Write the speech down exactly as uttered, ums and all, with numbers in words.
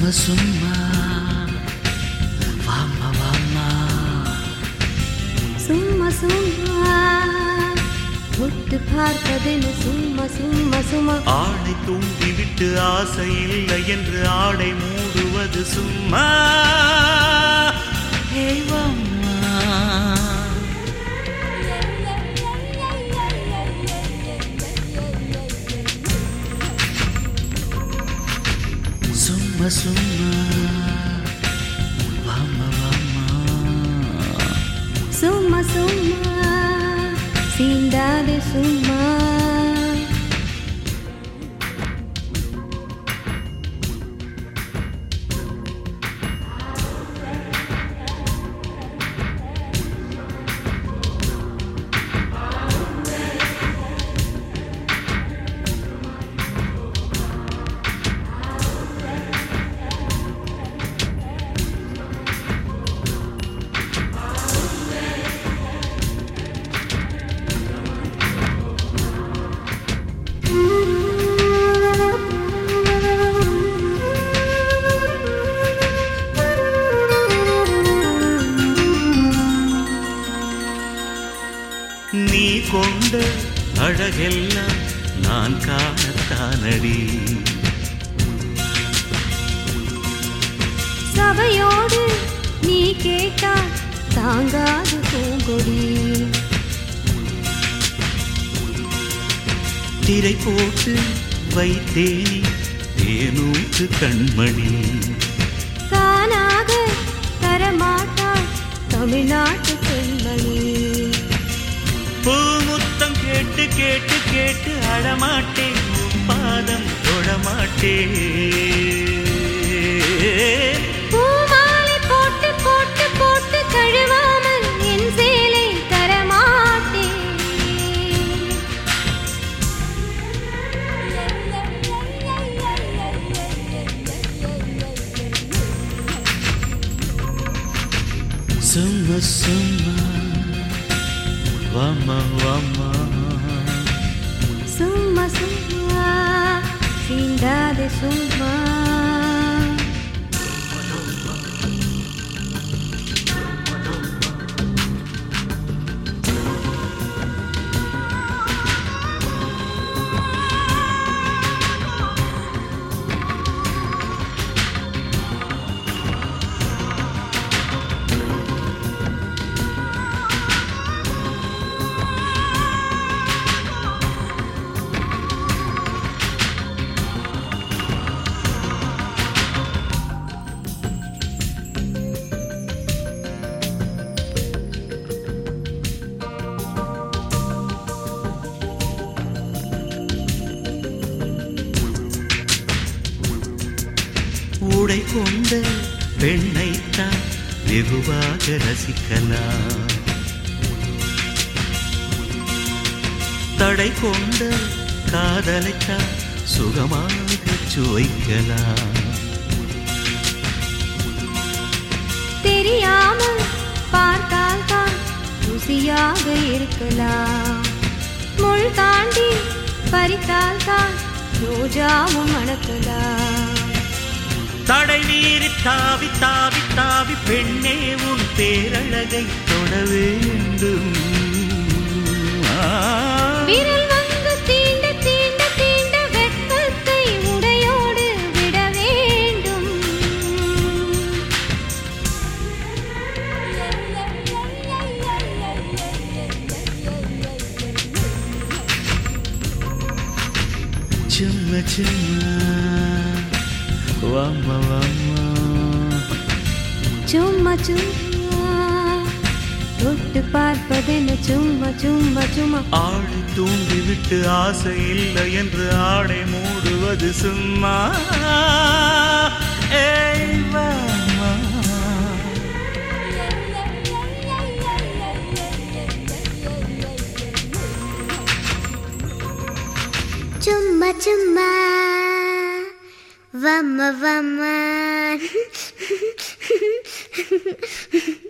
சும்மா சும்மா வாமா வாமா சும்மா சும்மா தொட்டு பார்ப்பதென சும்மா சும்மா சும்மா ஆடை தூண்டி விட்டு ஆசை இல்லை என்று ஆடை மூடுவது சும்மா ஹே வாமா சும்மா சும்மா வாமா வாமா சும்மா சும்மா சீண்டாதே சும்மா நீ கொண்ட அழகெல்லாம் நான் காணத்தானடி சபையோடு நீ கேட்டால் தாங்காது பூங்கொடி திரை போட்டு வைத்தேனே தேனூற்று கண்மணி தானாக தரமாட்டாள் தமிழ்நாட்டு பெண்மணி பூமுத்தம் கேட்டு கேட்டு கேட்டு அழமாட்டேன் பாதம் தொடமாட்டேன் பூமாலை போட்டு போட்டு போட்டு கழுவாமல் என் சேலை தரமாட்டேன் சும்மா சும்மா வாமா வாமா சும்மா சும்மா சீண்டாதே சும்மா உடை கொண்ட பெண்ணைத்தான் வெகுவாக ரசிக்கலாம் தடை கொண்ட காதலைத்தான் சுகமாக சுவைக்கலாம் தெரியாமல் பார்த்தால் தான் ருசியாக இருக்கலாம் முள் தாண்டி பறித்தால் தான் ரோஜாவும் மணக்கலாம் தடை மீறி தாவி தாவி தாவி பெண்ணே உன் பேரழகை தொட வேண்டும் விரல் வந்து தீண்ட தீண்ட தீண்ட வெட்கத்தை உடையோடு விட வேண்டும் சும்மா சும்மா வாமா வாமா சும்மா சும்மா தொட்டு பார்ப்பதென சும்மா சும்மா சும்மா ஆடை தூண்டி விட்டு ஆசை இல்லை என்று ஆடை மூடுவது சும்மா ஏய் வாமா சும்மா சும்மா வம்ம வம்ம